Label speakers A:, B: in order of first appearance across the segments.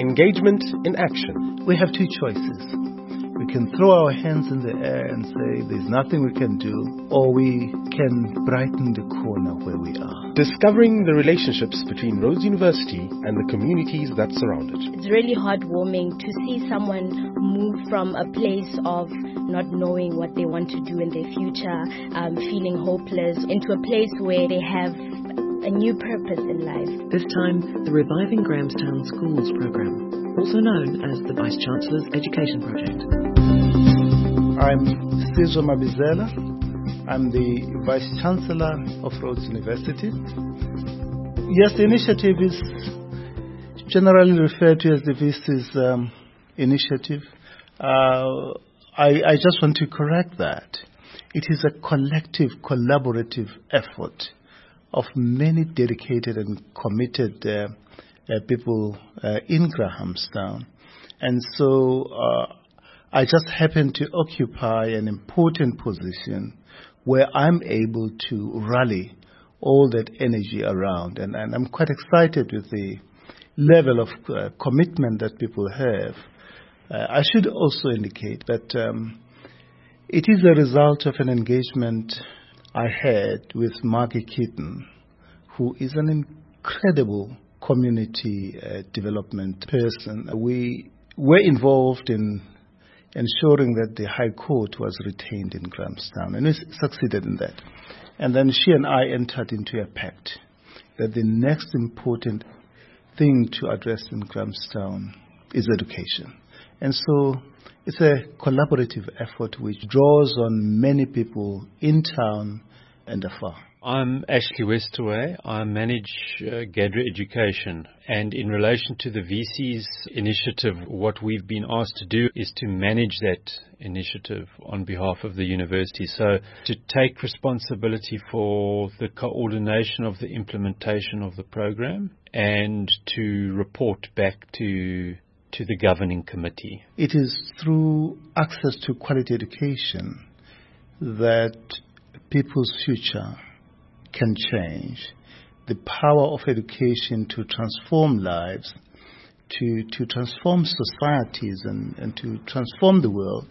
A: Engagement in action.
B: We have two choices. We can throw our hands in the air and say there's nothing we can do, or we can brighten the corner where we are.
A: Discovering the relationships between Rhodes University and the communities that surround it.
C: It's really heartwarming to see someone move from a place of not knowing what they want to do in their future, feeling hopeless, into a place where they have a new purpose in life.
D: This time, the Reviving Grahamstown Schools Programme, also known as the Vice-Chancellor's Education Project.
B: I'm Sizwe Mabizela. I'm the Vice-Chancellor of Rhodes University. Yes, the initiative is generally referred to as the VC's initiative. I just want to correct that. It is a collective, collaborative effort of many dedicated and committed people in Grahamstown. And so I just happen to occupy an important position where I'm able to rally all that energy around. And I'm quite excited with the level of commitment that people have. I should also indicate that it is a result of an engagement I had with Margie Keaton, who is an incredible community development person. We were involved in ensuring that the High Court was retained in Grahamstown, and we succeeded in that. And then she and I entered into a pact that the next important thing to address in Grahamstown is education. And so it's a collaborative effort which draws on many people in town and afar.
E: I'm Ashley Westerway. I manage GADRA Education, and in relation to the VC's initiative, what we've been asked to do is to manage that initiative on behalf of the university. So to take responsibility for the coordination of the implementation of the program and to report back to the governing committee.
B: It is through access to quality education that people's future can change. The power of education to transform lives, to transform societies and to transform the world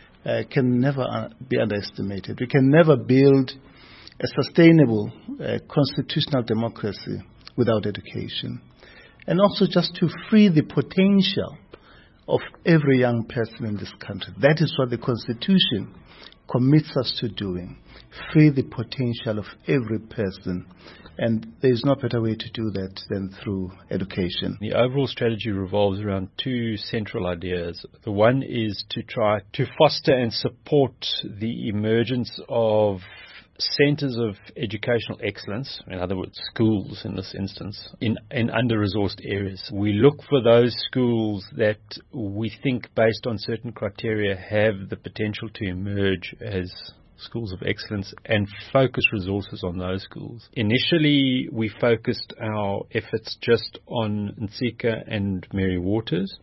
B: can never be underestimated. We can never build a sustainable constitutional democracy without education. And also just to free the potential of every young person in this country. That is what the Constitution commits us to doing. Free the potential of every person. And there is no better way to do that than through education.
E: The overall strategy revolves around two central ideas. The one is to try to foster and support the emergence of centres of educational excellence, in other words, schools in this instance, in under-resourced areas. We look for those schools that we think, based on certain criteria, have the potential to emerge as schools of excellence and focus resources on those schools. Initially, we focused our efforts just on Nsika and Mary Waters,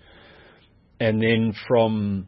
E: and then from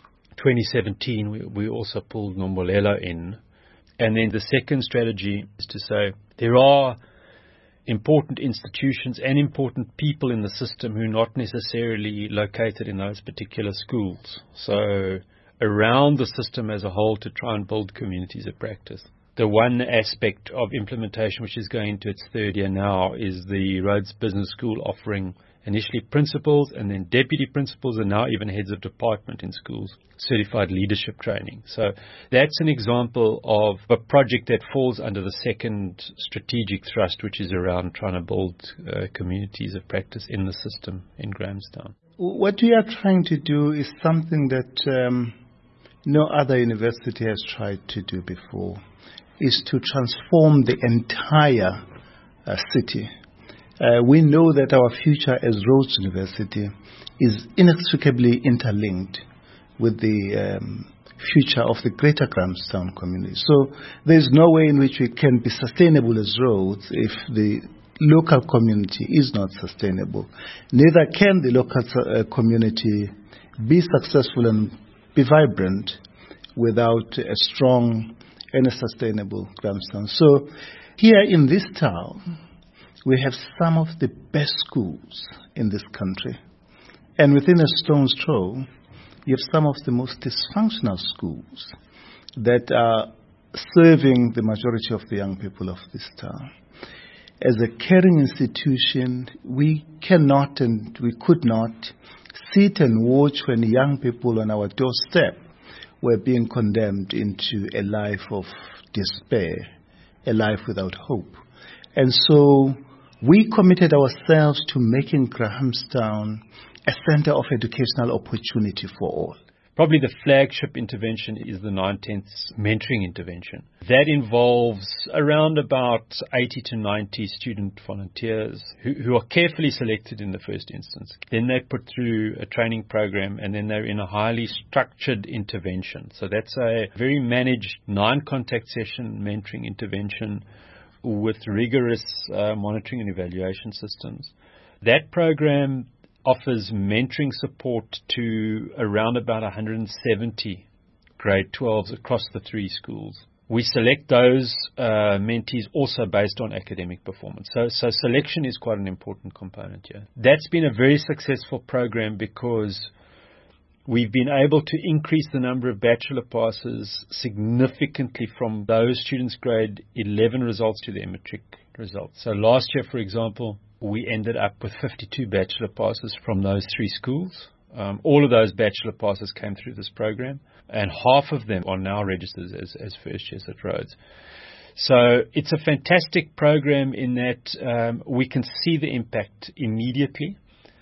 E: 2017, we also pulled Nombolelo in. And then the second strategy is to say there are important institutions and important people in the system who are not necessarily located in those particular schools. So around the system as a whole, to try and build communities of practice. The one aspect of implementation which is going into its third year now is the Rhodes Business School offering initially principals and then deputy principals and now even heads of department in schools, certified leadership training. So that's an example of a project that falls under the second strategic thrust, which is around trying to build communities of practice in the system in Grahamstown.
B: What we are trying to do is something that no other university has tried to do before, is to transform the entire city. We know that our future as Rhodes University is inextricably interlinked with the future of the greater Grahamstown community. So there's no way in which we can be sustainable as Rhodes if the local community is not sustainable. Neither can the local community be successful and be vibrant without a strong and a sustainable Grahamstown. So here in this town, we have some of the best schools in this country. And within a stone's throw, you have some of the most dysfunctional schools that are serving the majority of the young people of this town. As a caring institution, we cannot and we could not sit and watch when young people on our doorstep were being condemned into a life of despair, a life without hope. And so we committed ourselves to making Grahamstown a center of educational opportunity for all.
E: Probably the flagship intervention is the 9/10 mentoring intervention. That involves around about 80 to 90 student volunteers who are carefully selected in the first instance. Then they're put through a training program, and then they're in a highly structured intervention. So that's a very managed 9-contact session mentoring intervention with rigorous monitoring and evaluation systems. That program offers mentoring support to around about 170 grade 12s across the 3 schools. We select those mentees also based on academic performance. So selection is quite an important component here. That's been a very successful program because we've been able to increase the number of bachelor passes significantly from those students' grade 11 results to their matric results. So last year, for example, we ended up with 52 bachelor passes from those 3 schools. All of those bachelor passes came through this program, and half of them are now registered as first years at Rhodes. So it's a fantastic program in that we can see the impact immediately,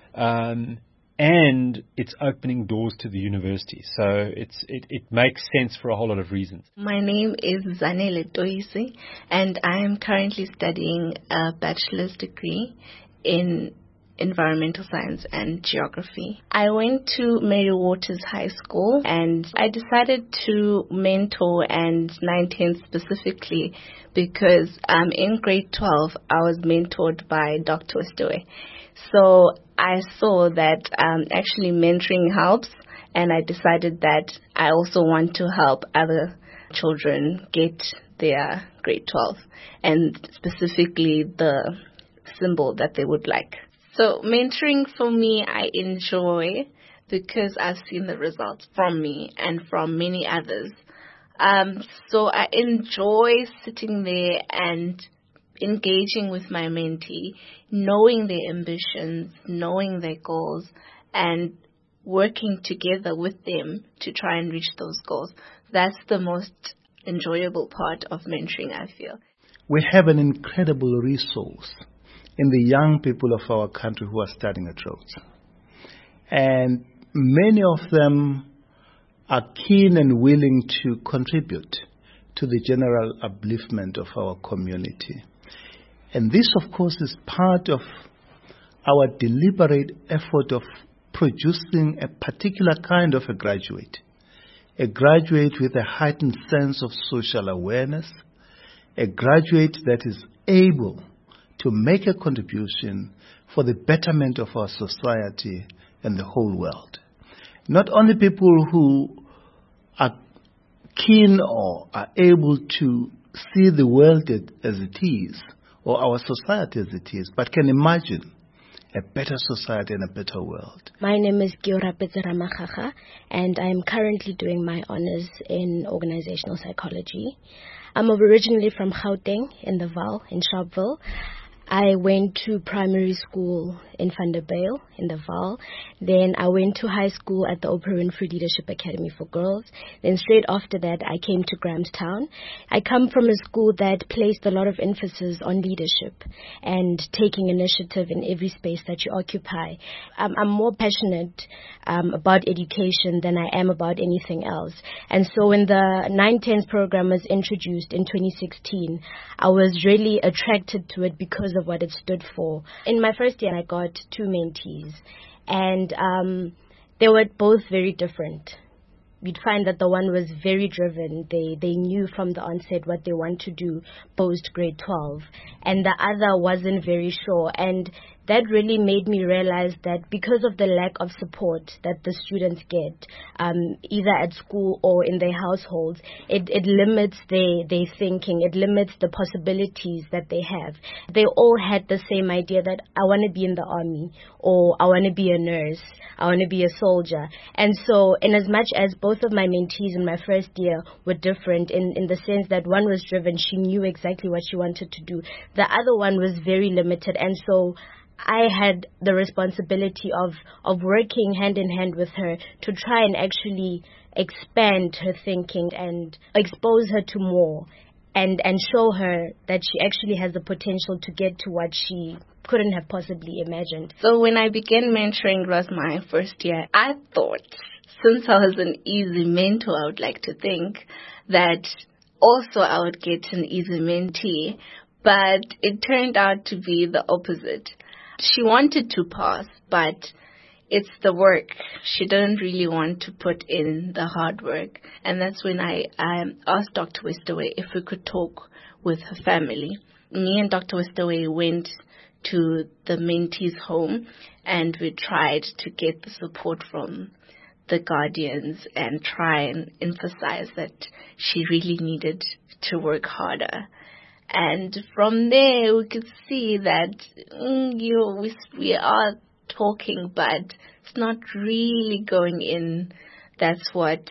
E: and it's opening doors to the university. So it makes sense for a whole lot of reasons.
F: My name is Zanele Toise, and I am currently studying a bachelor's degree in environmental science and geography. I went to Mary Waters High School, and I decided to mentor and 9/10 specifically because in grade 12 I was mentored by Dr. Stewe. So I saw that actually mentoring helps, and I decided that I also want to help other children get their grade 12, and specifically the symbol that they would like. So mentoring for me, I enjoy because I've seen the results from me and from many others. So I enjoy sitting there and engaging with my mentee, knowing their ambitions, knowing their goals, and working together with them to try and reach those goals. That's the most enjoyable part of mentoring, I feel.
B: We have an incredible resource in the young people of our country who are studying at Rhodes. And many of them are keen and willing to contribute to the general upliftment of our community. And this, of course, is part of our deliberate effort of producing a particular kind of a graduate with a heightened sense of social awareness, a graduate that is able to make a contribution for the betterment of our society and the whole world. Not only people who are keen or are able to see the world as it is, or our society as it is, but can imagine a better society and a better world.
C: My name is Giora Petzeramagaga, and I am currently doing my honors in organizational psychology. I'm originally from Gauteng, in the Vaal, in Sharpeville. I went to primary school in Vanderbijl in the Vaal. Then I went to high school at the Oprah Winfrey Leadership Academy for Girls. Then straight after that, I came to Grahamstown. I come from a school that placed a lot of emphasis on leadership and taking initiative in every space that you occupy. I'm more passionate about education than I am about anything else. And so when the 9/10 program was introduced in 2016, I was really attracted to it because of what it stood for. In my first year, I got 2 mentees, and they were both very different. You'd find that the one was very driven. They knew from the onset what they want to do post grade 12, and the other wasn't very sure. And that really made me realize that because of the lack of support that the students get, either at school or in their households, it limits their thinking, it limits the possibilities that they have. They all had the same idea that I want to be in the army, or I want to be a nurse, I want to be a soldier. And so, in as much as both of my mentees in my first year were different in the sense that one was driven, she knew exactly what she wanted to do. The other one was very limited, and so I had the responsibility of working hand in hand with her to try and actually expand her thinking and expose her to more and show her that she actually has the potential to get to what she couldn't have possibly imagined.
F: So when I began mentoring Ross my first year, I thought, since I was an easy mentor, I would like to think that also I would get an easy mentee, but it turned out to be the opposite. She wanted to pass, but it's the work. She didn't really want to put in the hard work. And that's when I asked Dr. Westaway if we could talk with her family. Me and Dr. Westaway went to the mentee's home, and we tried to get the support from the guardians and try and emphasize that she really needed to work harder. And from there, we could see that we are talking, but it's not really going in. That's what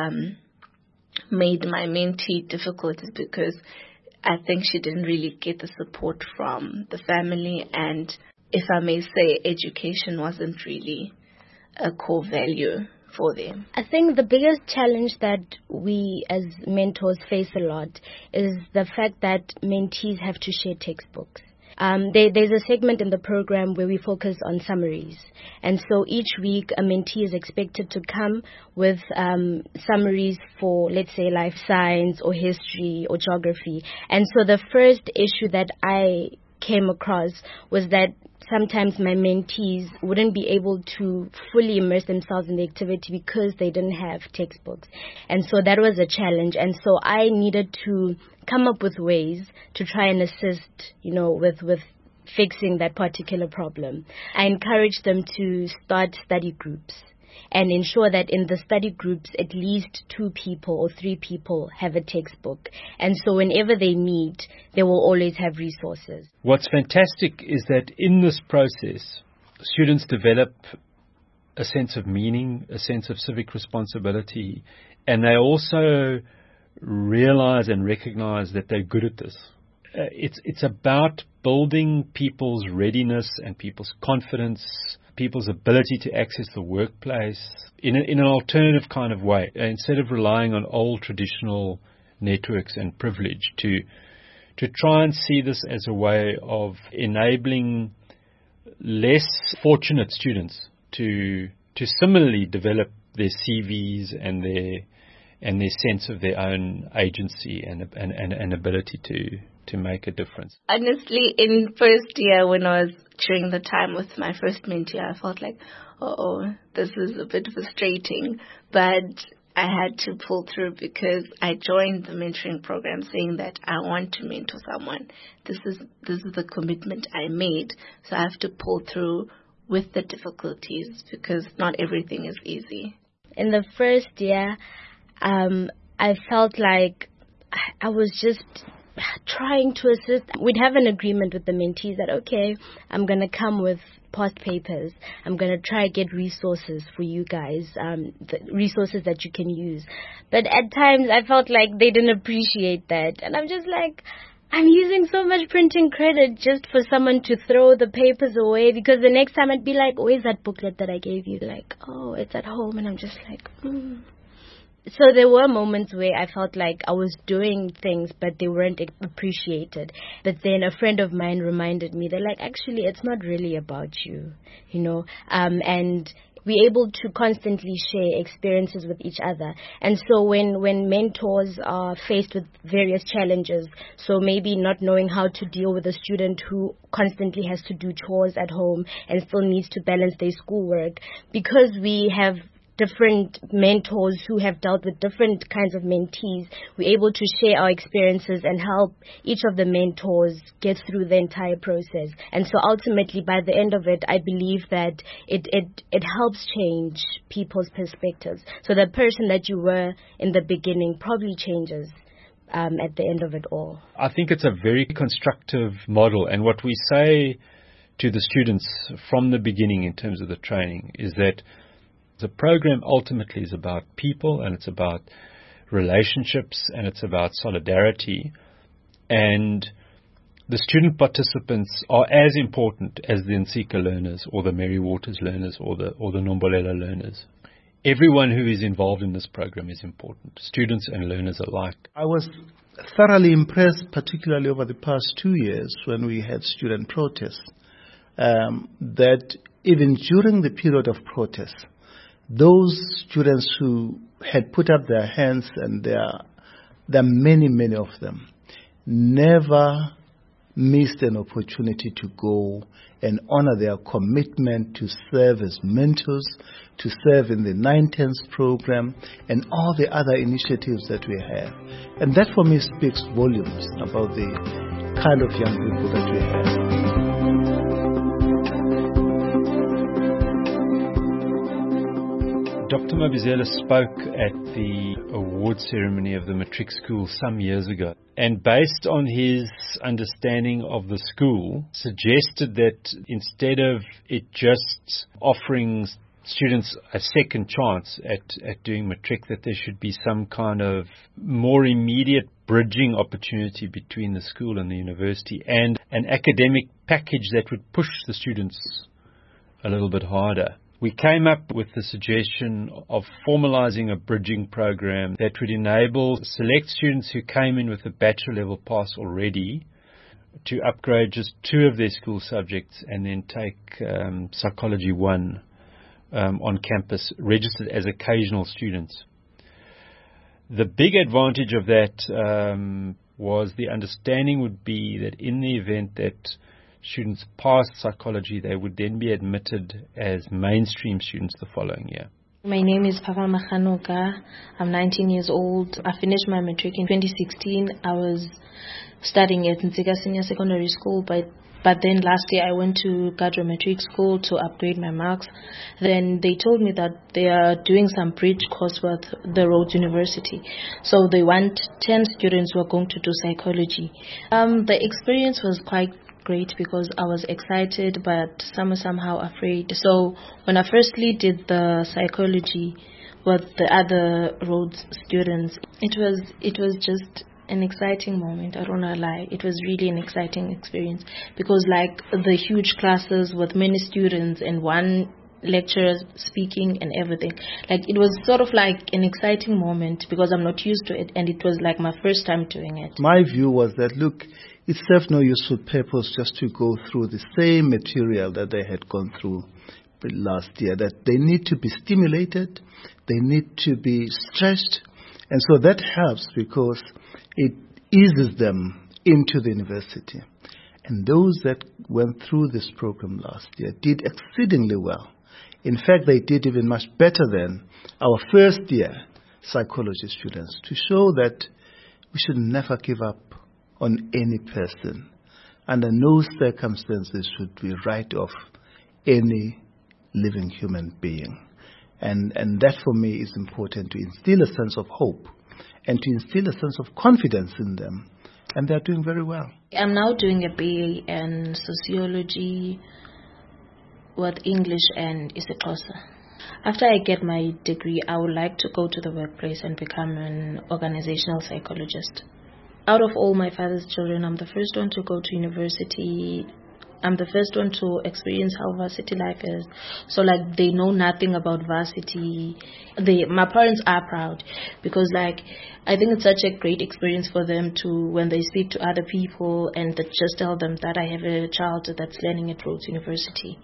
F: made my mentee difficult, is because I think she didn't really get the support from the family, and if I may say, education wasn't really a core value for them.
C: I think the biggest challenge that we as mentors face a lot is the fact that mentees have to share textbooks. There's a segment in the program where we focus on summaries. And so each week a mentee is expected to come with summaries for, let's say, life science or history or geography. And so the first issue that I came across was that sometimes my mentees wouldn't be able to fully immerse themselves in the activity because they didn't have textbooks. And so that was a challenge. And so I needed to come up with ways to try and assist, with fixing that particular problem. I encouraged them to start study groups and ensure that in the study groups, at least 2 people or 3 people have a textbook. And so whenever they meet, they will always have resources.
E: What's fantastic is that in this process, students develop a sense of meaning, a sense of civic responsibility, and they also realize and recognize that they're good at this. It's about building people's readiness and people's confidence, people's ability to access the workplace in an alternative kind of way, instead of relying on old traditional networks and privilege, to try and see this as a way of enabling less fortunate students to similarly develop their CVs and their sense of their own agency and ability to make a difference.
F: Honestly, in first year, when I was during the time with my first mentee, I felt like, this is a bit frustrating, but I had to pull through because I joined the mentoring program saying that I want to mentor someone. This is the commitment I made, so I have to pull through with the difficulties because not everything is easy.
C: In the first year, I felt like I was just trying to assist. We'd have an agreement with the mentees that, okay, I'm going to come with past papers. I'm going to try get resources for you guys, the resources that you can use. But at times I felt like they didn't appreciate that. And I'm just like, I'm using so much printing credit just for someone to throw the papers away, because the next time I'd be like, where's that booklet that I gave you? Like, it's at home. And I'm just like, So there were moments where I felt like I was doing things, but they weren't appreciated. But then a friend of mine reminded me, they're like, actually, it's not really about you, and we're able to constantly share experiences with each other. And so when mentors are faced with various challenges, so maybe not knowing how to deal with a student who constantly has to do chores at home and still needs to balance their schoolwork, because we have different mentors who have dealt with different kinds of mentees, we're able to share our experiences and help each of the mentors get through the entire process. And so ultimately, by the end of it, I believe that it helps change people's perspectives. So the person that you were in the beginning probably changes at the end of it all.
E: I think it's a very constructive model, and what we say to the students from the beginning in terms of the training is that the program ultimately is about people, and it's about relationships, and it's about solidarity, and the student participants are as important as the Nsika learners or the Mary Waters learners or the Nombolela learners. Everyone who is involved in this program is important, students and learners alike.
B: I was thoroughly impressed, particularly over the past 2 years when we had student protests, that even during the period of protest, those students who had put up their hands, and there are many, many of them, never missed an opportunity to go and honor their commitment to serve as mentors, to serve in the 9-10s program, and all the other initiatives that we have. And that for me speaks volumes about the kind of young people that we have.
E: Dr. Mabizela spoke at the award ceremony of the matric school some years ago, and based on his understanding of the school, suggested that instead of it just offering students a second chance at doing matric, that there should be some kind of more immediate bridging opportunity between the school and the university, and an academic package that would push the students a little bit harder. We came up with the suggestion of formalizing a bridging program that would enable select students who came in with a bachelor level pass already to upgrade just 2 of their school subjects and then take Psychology 1 on campus, registered as occasional students. The big advantage of that was the understanding would be that in the event that students passed psychology, they would then be admitted as mainstream students the following year.
G: My name is Papa Makhanuka. I'm 19 years old. I finished my matric in 2016. I was studying at Nsika Senior Secondary School, but then last year I went to Gadro Matric School to upgrade my marks. Then they told me that they are doing some bridge course with the Rhodes University. So they want 10 students who are going to do psychology. The experience was quite great because I was excited but somehow afraid. So when I firstly did the psychology with the other Rhodes students, it was just an exciting moment. I don't want to lie. It was really an exciting experience because like the huge classes with many students and one lecturer speaking and everything, like it was sort of like an exciting moment because I'm not used to it, and it was like my first time doing it.
B: My view was that, look, it served no useful purpose just to go through the same material that they had gone through last year, that they need to be stimulated, they need to be stretched, and so that helps because it eases them into the university. And those that went through this program last year did exceedingly well. In fact, they did even much better than our first year psychology students, to show that we should never give up on any person. Under no circumstances should we write off any living human being. And that for me is important, to instill a sense of hope and to instill a sense of confidence in them. And they're doing very well.
G: I'm now doing a BA in sociology with English and isiXhosa. After I get my degree, I would like to go to the workplace and become an organizational psychologist. Out of all my father's children, I'm the first one to go to university. I'm the first one to experience how varsity life is. So like they know nothing about varsity. My parents are proud because like I think it's such a great experience for them to, when they speak to other people and that just tell them that I have a child that's learning at Rhodes University.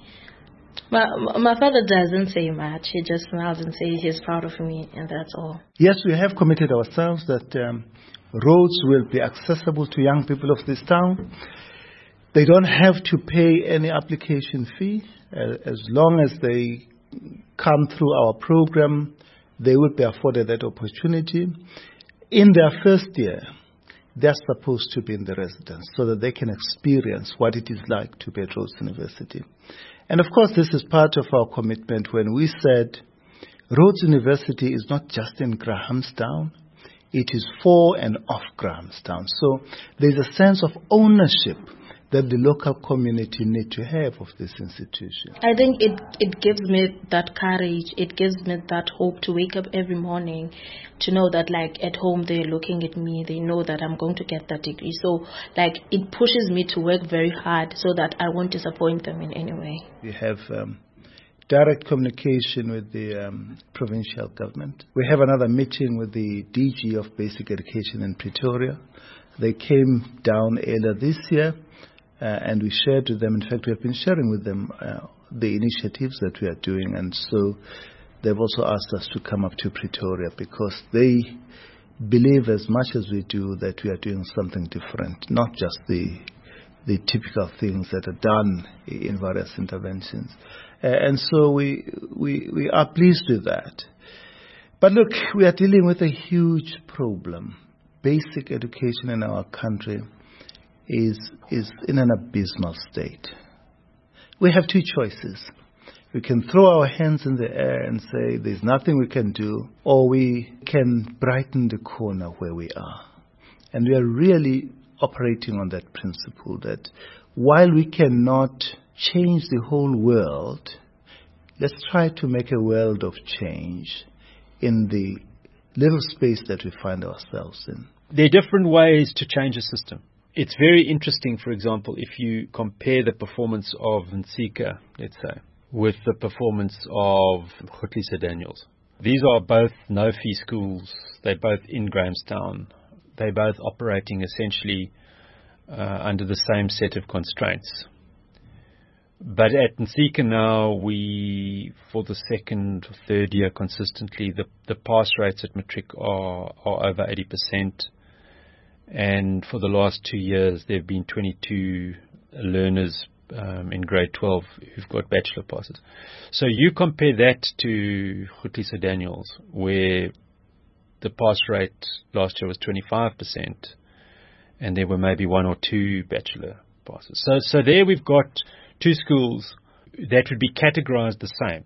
G: My father doesn't say much. He just smiles and says he's proud of me, and that's all.
B: Yes, we have committed ourselves that Rhodes will be accessible to young people of this town. They don't have to pay any application fee as long as they come through our program, they will be afforded that opportunity. In their first year, they're supposed to be in the residence so that they can experience what it is like to be at Rhodes University. And of course, this is part of our commitment when we said Rhodes University is not just in Grahamstown, it is for and of Grahamstown. So there's a sense of ownership that the local community need to have of this institution.
G: I think it gives me that courage, it gives me that hope to wake up every morning to know that like at home they're looking at me, they know that I'm going to get that degree. So like it pushes me to work very hard so that I won't disappoint them in any way.
B: We have direct communication with the provincial government. We have another meeting with the DG of Basic Education in Pretoria. They came down earlier this year. And we shared with them, in fact, we have been sharing with them the initiatives that we are doing. And so they've also asked us to come up to Pretoria because they believe as much as we do that we are doing something different, not just the typical things that are done in various interventions. And so we are pleased with that. But look, we are dealing with a huge problem. Basic education in our country is in an abysmal state. We have two choices. We can throw our hands in the air and say there's nothing we can do, or we can brighten the corner where we are. And we are really operating on that principle that while we cannot change the whole world, let's try to make a world of change in the little space that we find ourselves in.
E: There are different ways to change a system. It's very interesting, for example, if you compare the performance of Nsika, let's say, with the performance of Khutlisa Daniels. These are both no-fee schools. They're both in Grahamstown. They're both operating essentially under the same set of constraints. But at Nsika now, we, for the second or third year consistently, the pass rates at matric are over 80%. And for the last 2 years, there have been 22 learners in grade 12 who've got bachelor passes. So you compare that to Khutlisa Daniels, where the pass rate last year was 25%, and there were maybe 1 or 2 bachelor passes. So there we've got 2 schools that would be categorized the same,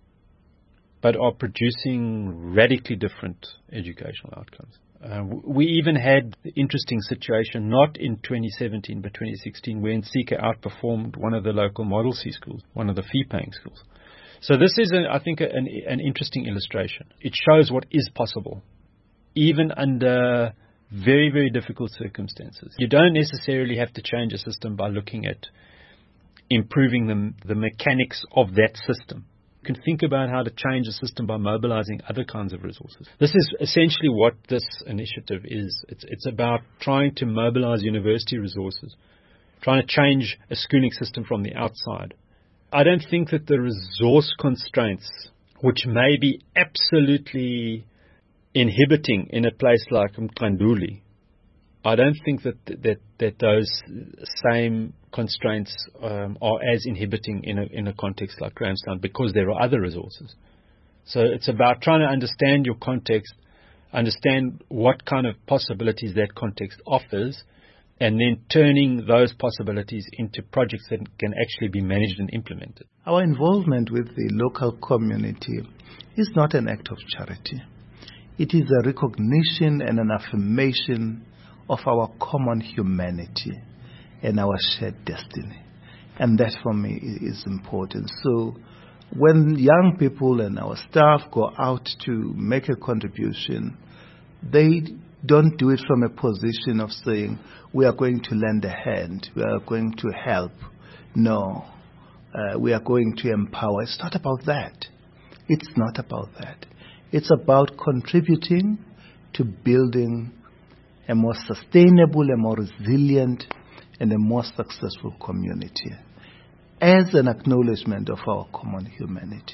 E: but are producing radically different educational outcomes. We even had the interesting situation, not in 2017, but 2016, where Nsika outperformed one of the local Model C schools, one of the fee-paying schools. So this is, I think, an interesting illustration. It shows what is possible, even under very, very difficult circumstances. You don't necessarily have to change a system by looking at improving the mechanics of that system. You can think about how to change the system by mobilizing other kinds of resources. This is essentially what this initiative is. It's about trying to mobilize university resources, trying to change a schooling system from the outside. I don't think that the resource constraints, which may be absolutely inhibiting in a place like Mkanduli, I don't think that those same constraints are as inhibiting in a context like Grahamstown, because there are other resources. So it's about trying to understand your context, understand what kind of possibilities that context offers, and then turning those possibilities into projects that can actually be managed and implemented.
B: Our involvement with the local community is not an act of charity. It is a recognition and an affirmation of our common humanity and our shared destiny. And that for me is important. So when young people and our staff go out to make a contribution, they don't do it from a position of saying, we are going to lend a hand, we are going to help. No, we are going to empower. It's not about that. It's not about that. It's about contributing to building a more sustainable, a more resilient, and a more successful community as an acknowledgement of our common humanity.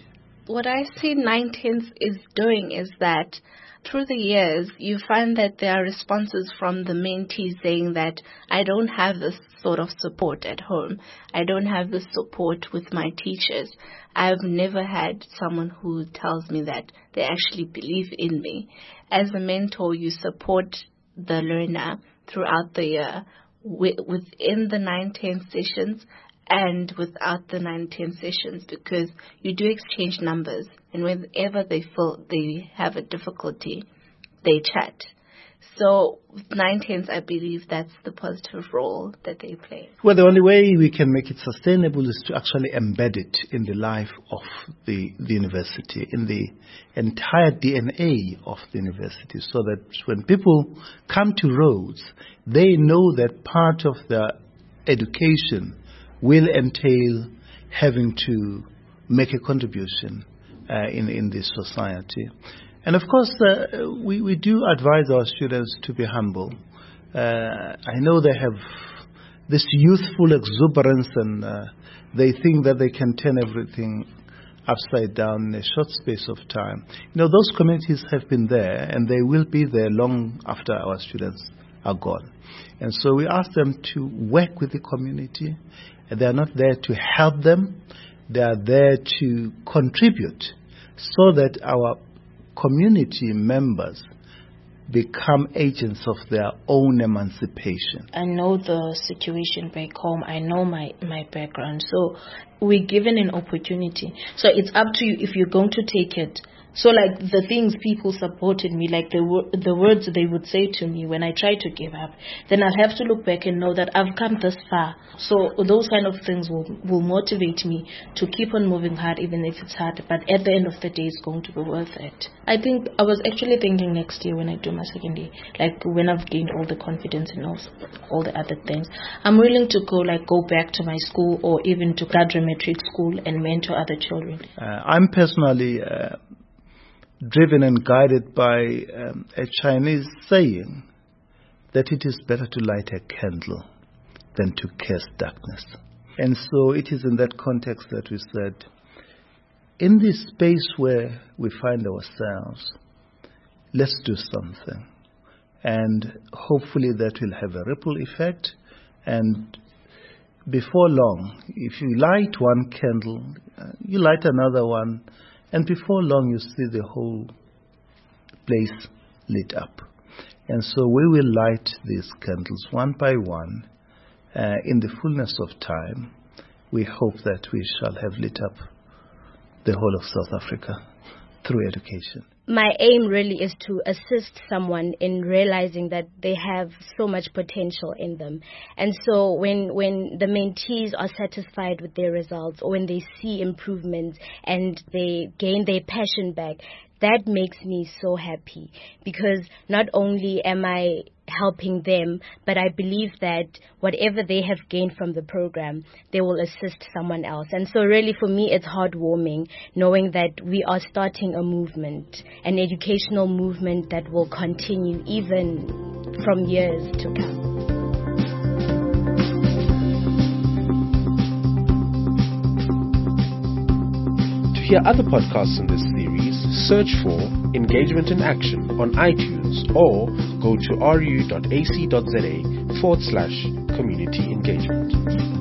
F: What I see 9/10 is doing is that through the years, you find that there are responses from the mentees saying that I don't have this sort of support at home. I don't have this support with my teachers. I've never had someone who tells me that they actually believe in me. As a mentor, you support the learner throughout the year within the 9/10 sessions and without the 9/10 sessions, because you do exchange numbers, and whenever they feel they have a difficulty, they chat. So with 9/10s, I believe that's the positive role that they play.
B: Well, the only way we can make it sustainable is to actually embed it in the life of the university, in the entire DNA of the university, so that when people come to Rhodes, they know that part of their education will entail having to make a contribution in this society. And of course, we do advise our students to be humble. I know they have this youthful exuberance, and they think that they can turn everything upside down in a short space of time. You know, those communities have been there, and they will be there long after our students are gone. And so we ask them to work with the community. They are not there to help them. They are there to contribute so that our community members become agents of their own emancipation.
G: I know the situation back home. I know my background. So we're given an opportunity. So it's up to you if you're going to take it. So like the things people supported me, like the words they would say to me when I try to give up, then I'll have to look back and know that I've come this far. So those kind of things will motivate me to keep on moving hard, even if it's hard. But at the end of the day, it's going to be worth it. I think I was actually thinking next year when I do my second year, like when I've gained all the confidence and all the other things, I'm willing to go back to my school or even to graduate school and mentor other children.
B: I'm personally driven and guided by a Chinese saying that it is better to light a candle than to cast darkness. And so it is in that context that we said, in this space where we find ourselves, let's do something. And hopefully that will have a ripple effect. And before long, if you light one candle, you light another one, and before long, you see the whole place lit up. And so we will light these candles one by one. In the fullness of time, we hope that we shall have lit up the whole of South Africa through education.
C: My aim really is to assist someone in realizing that they have so much potential in them. And so when the mentees are satisfied with their results, or when they see improvements and they gain their passion back, that makes me so happy, because not only am I helping them, but I believe that whatever they have gained from the program, they will assist someone else. And so really for me, it's heartwarming knowing that we are starting a movement, an educational movement that will continue even from years to come.
A: To hear other podcasts in this series, search for Engagement in Action on iTunes or go to ru.ac.za/community engagement.